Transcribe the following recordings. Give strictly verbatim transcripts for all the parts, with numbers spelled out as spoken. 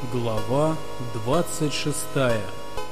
Глава двадцать шестая.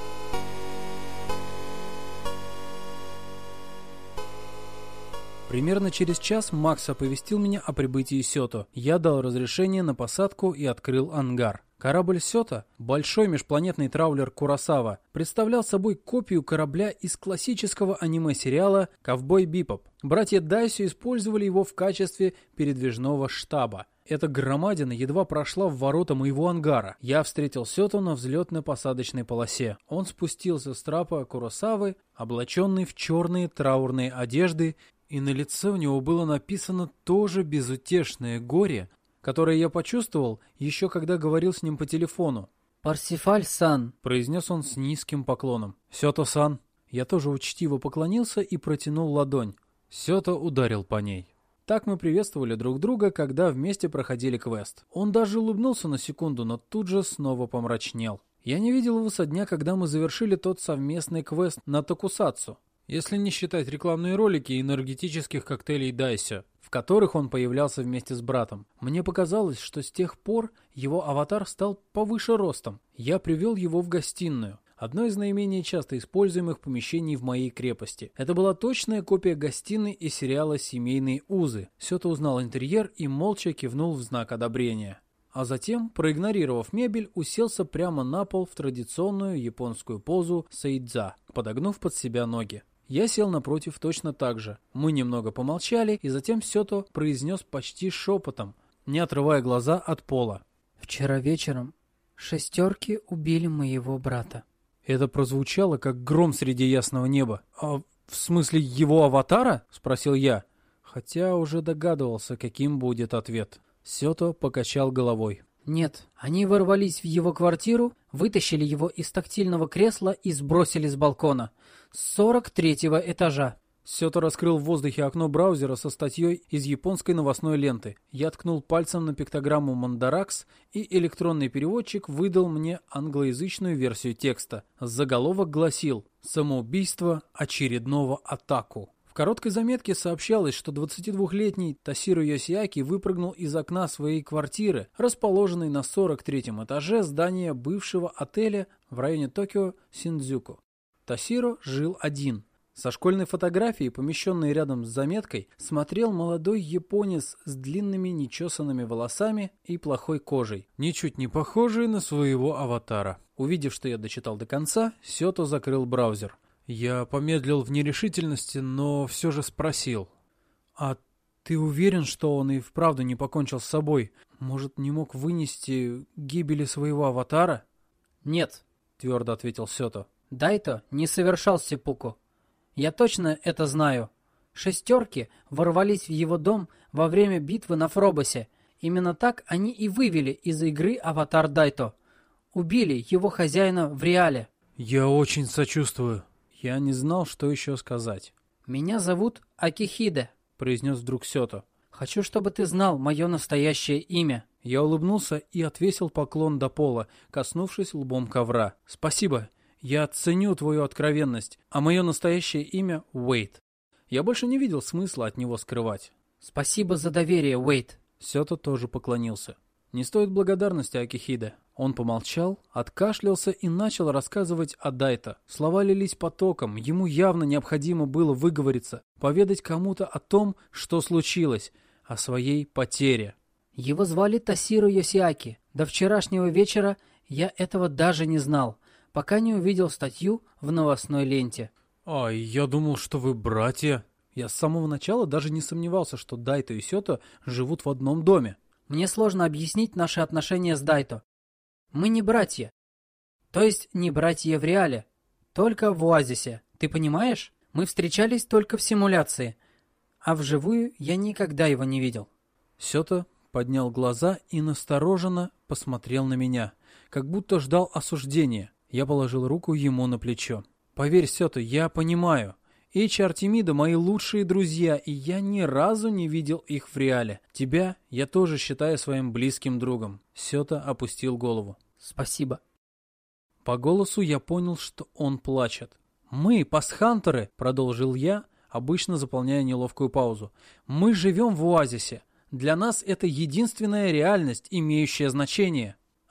Примерно через час Макс оповестил меня о прибытии Сёто. Я дал разрешение на посадку и открыл ангар. Корабль Сёто, большой межпланетный траулер Куросава, представлял собой копию корабля из классического аниме-сериала «Ковбой Бибоп». Братья Дайсё использовали его в качестве передвижного штаба. Эта громадина едва прошла в ворота моего ангара. Я встретил Сёто на взлетно-посадочной полосе. Он спустился с трапа Куросавы, облаченный в черные траурные одежды, и на лице у него было написано то же безутешное горе, которое я почувствовал еще когда говорил с ним по телефону. «Парсифаль-сан», — произнес он с низким поклоном. «Сёто-сан». Я тоже учтиво поклонился и протянул ладонь. Сёто ударил по ней. Так мы приветствовали друг друга, когда вместе проходили квест. Он даже улыбнулся на секунду, но тут же снова помрачнел. Я не видел его со дня, когда мы завершили тот совместный квест на Токусацу, если не считать рекламные ролики и энергетических коктейлей Дайсё, в которых он появлялся вместе с братом. Мне показалось, что с тех пор его аватар стал повыше ростом. Я привел его в гостиную. Одно из наименее часто используемых помещений в моей крепости. Это была точная копия гостиной из сериала «Семейные узы». Сёто узнал интерьер и молча кивнул в знак одобрения. А затем, проигнорировав мебель, уселся прямо на пол в традиционную японскую позу сэйдза, подогнув под себя ноги. Я сел напротив точно так же. Мы немного помолчали, и затем Сёто произнес почти шепотом, не отрывая глаза от пола. «Вчера вечером шестерки убили моего брата». Это прозвучало, как гром среди ясного неба. «А в смысле его аватара?» – спросил я, хотя уже догадывался, каким будет ответ. Сёто покачал головой. «Нет, они ворвались в его квартиру, вытащили его из тактильного кресла и сбросили с балкона. С сорок третьего этажа». Сёто раскрыл в воздухе окно браузера со статьей из японской новостной ленты. Я ткнул пальцем на пиктограмму Мандаракс, и электронный переводчик выдал мне англоязычную версию текста. Заголовок гласил «Самоубийство очередного атаку». В короткой заметке сообщалось, что двадцатидвухлетний Тасиро Йосиаки выпрыгнул из окна своей квартиры, расположенной на сорок третьем этаже здания бывшего отеля в районе Токио Синдзюку. Тасиро жил один. Со школьной фотографией, помещенной рядом с заметкой, смотрел молодой японец с длинными нечесанными волосами и плохой кожей, ничуть не похожий на своего аватара. Увидев, что я дочитал до конца, Сёто закрыл браузер. Я помедлил в нерешительности, но все же спросил. «А ты уверен, что он и вправду не покончил с собой? Может, не мог вынести гибели своего аватара?» «Нет», — твердо ответил Сёто. «Дайто не совершал сеппуку. Я точно это знаю. Шестерки ворвались в его дом во время битвы на Фробосе. Именно так они и вывели из игры аватар Дайто. Убили его хозяина в реале». «Я очень сочувствую». Я не знал, что еще сказать. «Меня зовут Акихиде», — произнес вдруг Сёто. «Хочу, чтобы ты знал мое настоящее имя». Я улыбнулся и отвесил поклон до пола, коснувшись лбом ковра. «Спасибо. Я ценю твою откровенность, а мое настоящее имя — Уэйд». Я больше не видел смысла от него скрывать. «Спасибо за доверие, Уэйд». Сёто тоже поклонился. «Не стоит благодарности, Акихиде». Он помолчал, откашлялся и начал рассказывать о Дайто. Слова лились потоком, ему явно необходимо было выговориться, поведать кому-то о том, что случилось, о своей потере. «Его звали Тасиро Йосиаки. До вчерашнего вечера я этого даже не знал, пока не увидел статью в новостной ленте». «А, я думал, что вы братья». Я с самого начала даже не сомневался, что Дайто и Сёто живут в одном доме. «Мне сложно объяснить наши отношения с Дайто. Мы не братья. То есть не братья в реале, только в Оазисе. Ты понимаешь? Мы встречались только в симуляции, а вживую я никогда его не видел». Сёто поднял глаза и настороженно посмотрел на меня, как будто ждал осуждения. Я положил руку ему на плечо. «Поверь, Сёто, я понимаю. Эйчи и Артемида мои лучшие друзья, и я ни разу не видел их в реале. Тебя я тоже считаю своим близким другом». Сёто опустил голову. «Спасибо». По голосу я понял, что он плачет. «Мы, пасхантеры», — продолжил я, обычно заполняя неловкую паузу, — «мы живем в Оазисе. Для нас это единственная реальность, имеющая значение».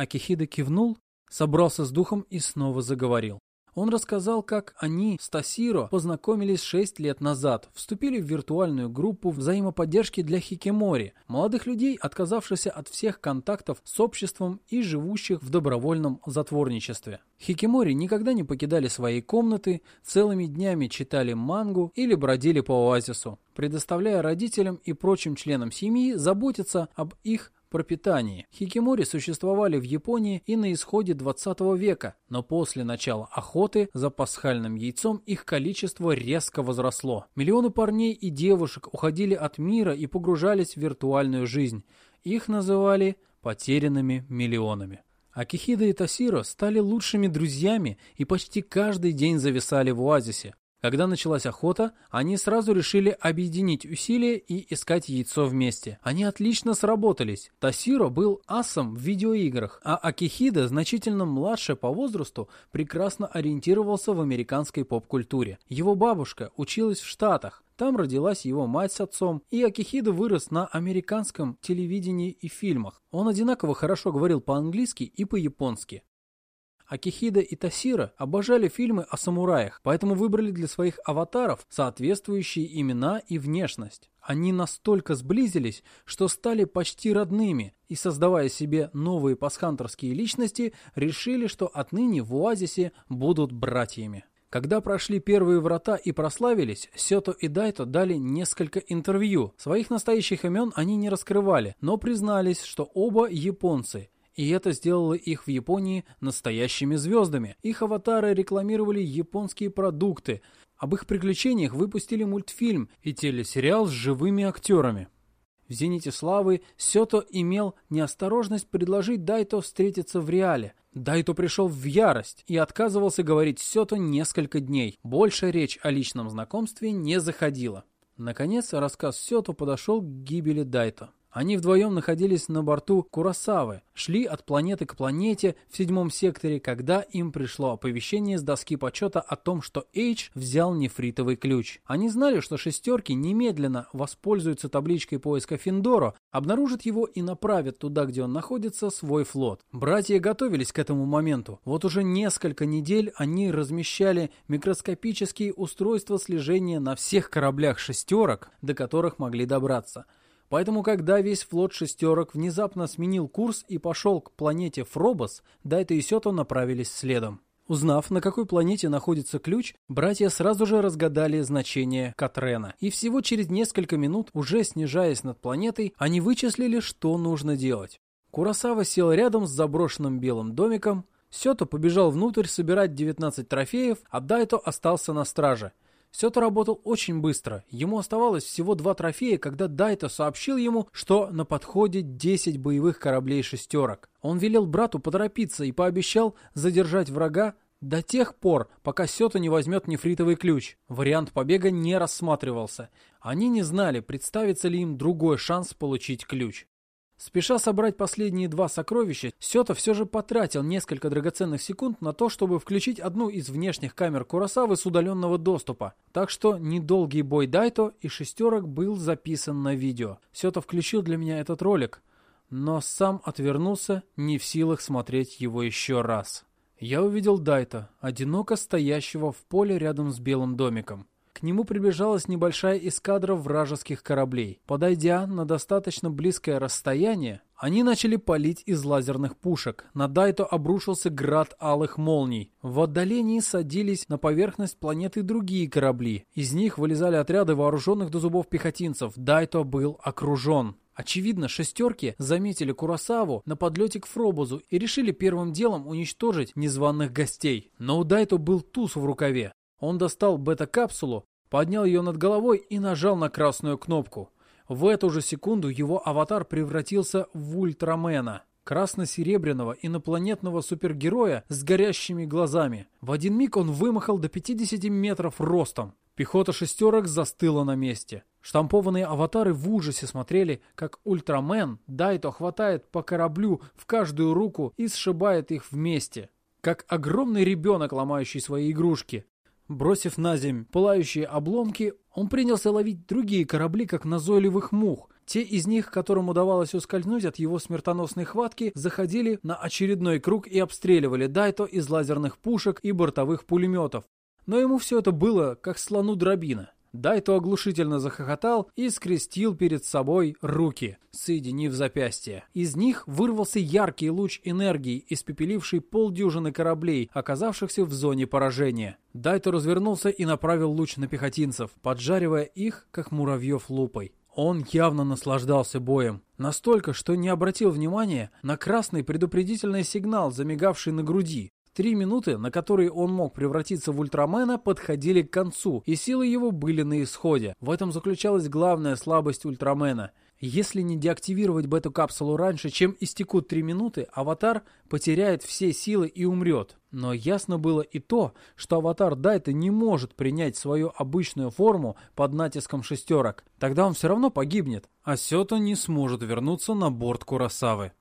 Акихида кивнул, собрался с духом и снова заговорил. Он рассказал, как они с Тасиро познакомились шесть лет назад, вступили в виртуальную группу взаимоподдержки для хикимори, молодых людей, отказавшихся от всех контактов с обществом и живущих в добровольном затворничестве. Хикимори никогда не покидали своей комнаты, целыми днями читали мангу или бродили по оазису, предоставляя родителям и прочим членам семьи заботиться об их пропитании. Хикимори существовали в Японии и на исходе двадцатого века, но после начала охоты за пасхальным яйцом их количество резко возросло. Миллионы парней и девушек уходили от мира и погружались в виртуальную жизнь. Их называли потерянными миллионами. Акихида и Тасиро стали лучшими друзьями и почти каждый день зависали в оазисе. Когда началась охота, они сразу решили объединить усилия и искать яйцо вместе. Они отлично сработались. Тасиро был асом в видеоиграх, а Акихида, значительно младше по возрасту, прекрасно ориентировался в американской поп-культуре. Его бабушка училась в Штатах. Там родилась его мать с отцом, и Акихида вырос на американском телевидении и фильмах. Он одинаково хорошо говорил по-английски и по-японски. Акихида и Тасиро обожали фильмы о самураях, поэтому выбрали для своих аватаров соответствующие имена и внешность. Они настолько сблизились, что стали почти родными, и, создавая себе новые пасхантерские личности, решили, что отныне в оазисе будут братьями. Когда прошли первые врата и прославились, Сёто и Дайто дали несколько интервью. Своих настоящих имен они не раскрывали, но признались, что оба японцы. И это сделало их в Японии настоящими звездами. Их аватары рекламировали японские продукты. Об их приключениях выпустили мультфильм и телесериал с живыми актерами. В «Зените славы» Сёто имел неосторожность предложить Дайто встретиться в реале. Дайто пришел в ярость и отказывался говорить с Сёто несколько дней. Больше речь о личном знакомстве не заходила. Наконец, рассказ Сёто подошел к гибели Дайто. Они вдвоем находились на борту Куросавы, шли от планеты к планете в седьмом секторе, когда им пришло оповещение с доски почета о том, что Эйдж взял нефритовый ключ. Они знали, что шестерки немедленно воспользуются табличкой поиска Финдоро, обнаружат его и направят туда, где он находится, свой флот. Братья готовились к этому моменту. Вот уже несколько недель они размещали микроскопические устройства слежения на всех кораблях шестерок, до которых могли добраться. Поэтому, когда весь флот шестерок внезапно сменил курс и пошел к планете Фробос, Дайто и Сёто направились следом. Узнав, на какой планете находится ключ, братья сразу же разгадали значение Катрена. И всего через несколько минут, уже снижаясь над планетой, они вычислили, что нужно делать. Куросава сел рядом с заброшенным белым домиком, Сёто побежал внутрь собирать девятнадцать трофеев, а Дайто остался на страже. Сёто работал очень быстро. Ему оставалось всего два трофея, когда Дайто сообщил ему, что на подходе десять боевых кораблей шестерок. Он велел брату поторопиться и пообещал задержать врага до тех пор, пока Сёто не возьмет нефритовый ключ. Вариант побега не рассматривался. Они не знали, представится ли им другой шанс получить ключ. Спеша собрать последние два сокровища, Сёто все же потратил несколько драгоценных секунд на то, чтобы включить одну из внешних камер Куросавы с удаленного доступа. Так что недолгий бой Дайто и шестерок был записан на видео. Сёто включил для меня этот ролик, но сам отвернулся, не в силах смотреть его еще раз. Я увидел Дайто, одиноко стоящего в поле рядом с белым домиком. К нему приближалась небольшая эскадра вражеских кораблей. Подойдя на достаточно близкое расстояние, они начали палить из лазерных пушек. На Дайто обрушился град алых молний. В отдалении садились на поверхность планеты другие корабли. Из них вылезали отряды вооруженных до зубов пехотинцев. Дайто был окружен. Очевидно, шестерки заметили Куросаву на подлете к Фробозу и решили первым делом уничтожить незваных гостей. Но у Дайто был туз в рукаве. Он достал бета-капсулу, поднял ее над головой и нажал на красную кнопку. В эту же секунду его аватар превратился в Ультрамена, красно-серебряного инопланетного супергероя с горящими глазами. В один миг он вымахал до пятидесяти метров ростом. Пехота шестерок застыла на месте. Штампованные аватары в ужасе смотрели, как Ультрамен Дайто хватает по кораблю в каждую руку и сшибает их вместе, как огромный ребенок, ломающий свои игрушки. Бросив на земь пылающие обломки, он принялся ловить другие корабли, как назойливых мух. Те из них, которым удавалось ускользнуть от его смертоносной хватки, заходили на очередной круг и обстреливали Дайто из лазерных пушек и бортовых пулеметов. Но ему все это было как слону дробина. Дайто оглушительно захохотал и скрестил перед собой руки, соединив запястья. Из них вырвался яркий луч энергии, испепеливший полдюжины кораблей, оказавшихся в зоне поражения. Дайто развернулся и направил луч на пехотинцев, поджаривая их, как муравьев лупой. Он явно наслаждался боем. Настолько, что не обратил внимания на красный предупредительный сигнал, замигавший на груди. Три минуты, на которые он мог превратиться в Ультрамена, подходили к концу, и силы его были на исходе. В этом заключалась главная слабость Ультрамена. Если не деактивировать бету-капсулу раньше, чем истекут три минуты, аватар потеряет все силы и умрет. Но ясно было и то, что аватар Дайто не может принять свою обычную форму под натиском шестерок. Тогда он все равно погибнет, а Сёто не сможет вернуться на борт Куросавы.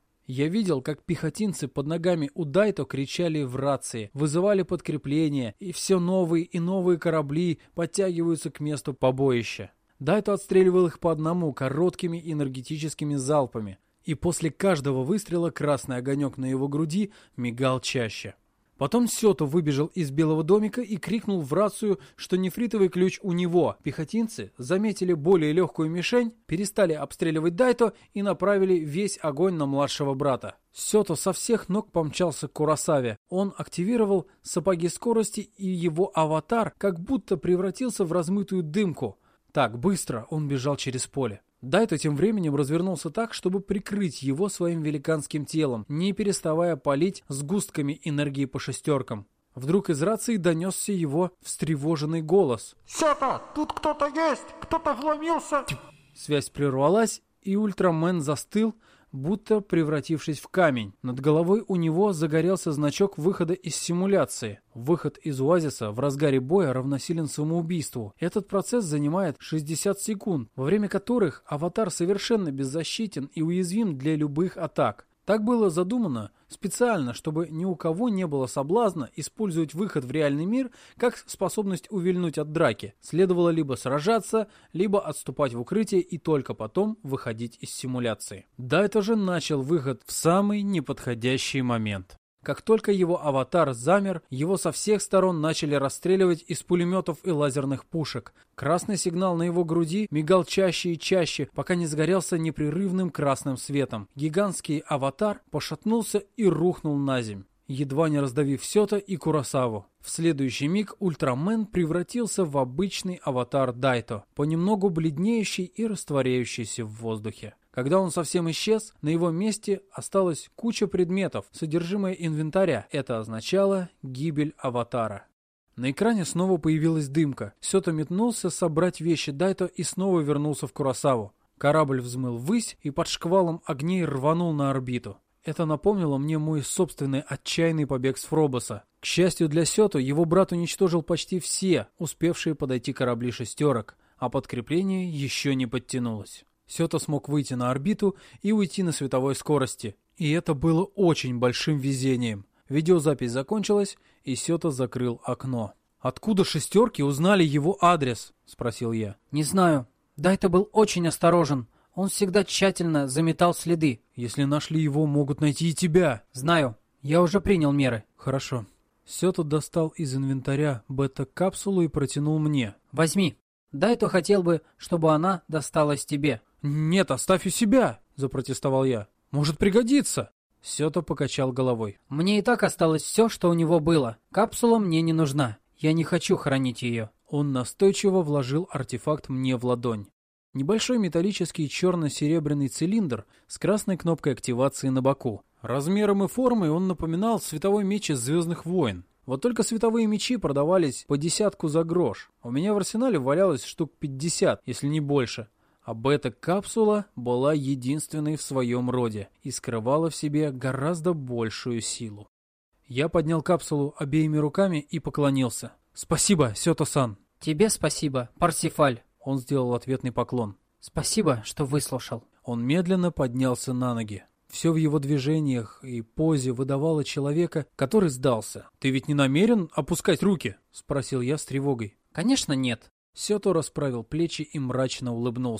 Я видел, как пехотинцы под ногами у Дайто кричали в рации, вызывали подкрепление, и все новые и новые корабли подтягиваются к месту побоища. Дайто отстреливал их по одному короткими энергетическими залпами, и после каждого выстрела красный огонек на его груди мигал чаще. Потом Сёто выбежал из Белого домика и крикнул в рацию, что нефритовый ключ у него. Пехотинцы заметили более легкую мишень, перестали обстреливать Дайто и направили весь огонь на младшего брата. Сёто со всех ног помчался к Куросаве. Он активировал сапоги скорости, и его аватар как будто превратился в размытую дымку. Так быстро он бежал через поле. Дайто тем временем развернулся так, чтобы прикрыть его своим великанским телом, не переставая палить сгустками энергии по шестеркам. Вдруг из рации донесся его встревоженный голос. «Сёто, тут кто-то есть! Кто-то вломился!» Связь прервалась, и Ультрамен застыл, будто превратившись в камень. Над головой у него загорелся значок выхода из симуляции. Выход из оазиса в разгаре боя равносилен самоубийству. Этот процесс занимает шестьдесят секунд, во время которых аватар совершенно беззащитен и уязвим для любых атак. Так было задумано специально, чтобы ни у кого не было соблазна использовать выход в реальный мир как способность увильнуть от драки. Следовало либо сражаться, либо отступать в укрытие и только потом выходить из симуляции. Дайто же начал выход в самый неподходящий момент. Как только его аватар замер, его со всех сторон начали расстреливать из пулеметов и лазерных пушек. Красный сигнал на его груди мигал чаще и чаще, пока не загорелся непрерывным красным светом. Гигантский аватар пошатнулся и рухнул на земь, едва не раздавив Сёто и Куросаву. В следующий миг Ультрамен превратился в обычный аватар Дайто, понемногу бледнеющий и растворяющийся в воздухе. Когда он совсем исчез, на его месте осталась куча предметов, содержимое инвентаря. Это означало гибель аватара. На экране снова появилась дымка. Сёто метнулся собрать вещи Дайто и снова вернулся в Куросаву. Корабль взмыл ввысь и под шквалом огней рванул на орбиту. Это напомнило мне мой собственный отчаянный побег с Фробоса. К счастью для Сёто, его брат уничтожил почти все успевшие подойти корабли шестерок, а подкрепление еще не подтянулось. Сёто смог выйти на орбиту и уйти на световой скорости. И это было очень большим везением. Видеозапись закончилась, и Сёто закрыл окно. «Откуда шестерки узнали его адрес?» – спросил я. «Не знаю. Дайто был очень осторожен. Он всегда тщательно заметал следы». «Если нашли его, могут найти и тебя». «Знаю. Я уже принял меры». «Хорошо». Сёто достал из инвентаря бета-капсулу и протянул мне. «Возьми. Дайто хотел бы, чтобы она досталась тебе». «Нет, оставь у себя», — запротестовал я. «Может пригодится». Сёто покачал головой. «Мне и так осталось все, что у него было. Капсула мне не нужна. Я не хочу хранить ее». Он настойчиво вложил артефакт мне в ладонь. Небольшой металлический черно-серебряный цилиндр с красной кнопкой активации на боку. Размером и формой он напоминал световой меч из «Звездных войн». Вот только световые мечи продавались по десятку за грош. У меня в арсенале валялось штук пятьдесят, если не больше. А бета-капсула была единственной в своем роде и скрывала в себе гораздо большую силу. Я поднял капсулу обеими руками и поклонился. «Спасибо, Сёто-сан!» «Тебе спасибо, Парсифаль!» Он сделал ответный поклон. «Спасибо, что выслушал». Он медленно поднялся на ноги. Все в его движениях и позе выдавало человека, который сдался. «Ты ведь не намерен опускать руки?» – спросил я с тревогой. «Конечно нет». Сёто расправил плечи и мрачно улыбнулся.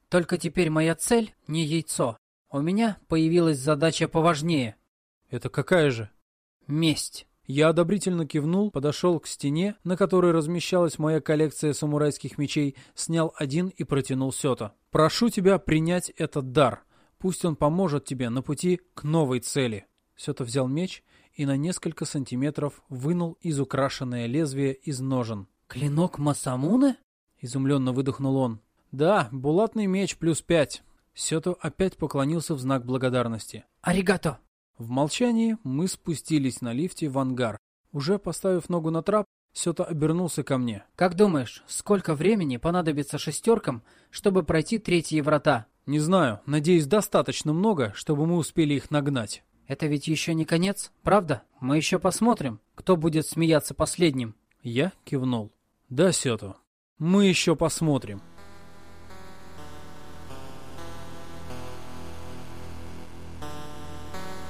Только теперь моя цель не яйцо. У меня появилась задача поважнее. Это какая же? Месть. Я одобрительно кивнул, подошел к стене, на которой размещалась моя коллекция самурайских мечей, снял один и протянул Сёто. «Прошу тебя принять этот дар. Пусть он поможет тебе на пути к новой цели». Сёто взял меч и на несколько сантиметров вынул изукрашенное лезвие из ножен. «Клинок Масамуне?» — изумленно выдохнул он. «Да, булатный меч плюс пять». Сёто опять поклонился в знак благодарности. «Аригато!» В молчании мы спустились на лифте в ангар. Уже поставив ногу на трап, Сёто обернулся ко мне. «Как думаешь, сколько времени понадобится шестеркам, чтобы пройти третьи врата?» «Не знаю. Надеюсь, достаточно много, чтобы мы успели их нагнать». «Это ведь еще не конец, правда? Мы еще посмотрим, кто будет смеяться последним». Я кивнул. «Да, Сёто, мы еще посмотрим».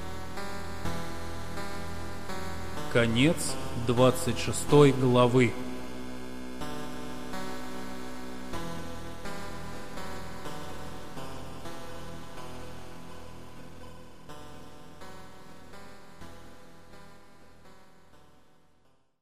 Конец двадцать шестой главы.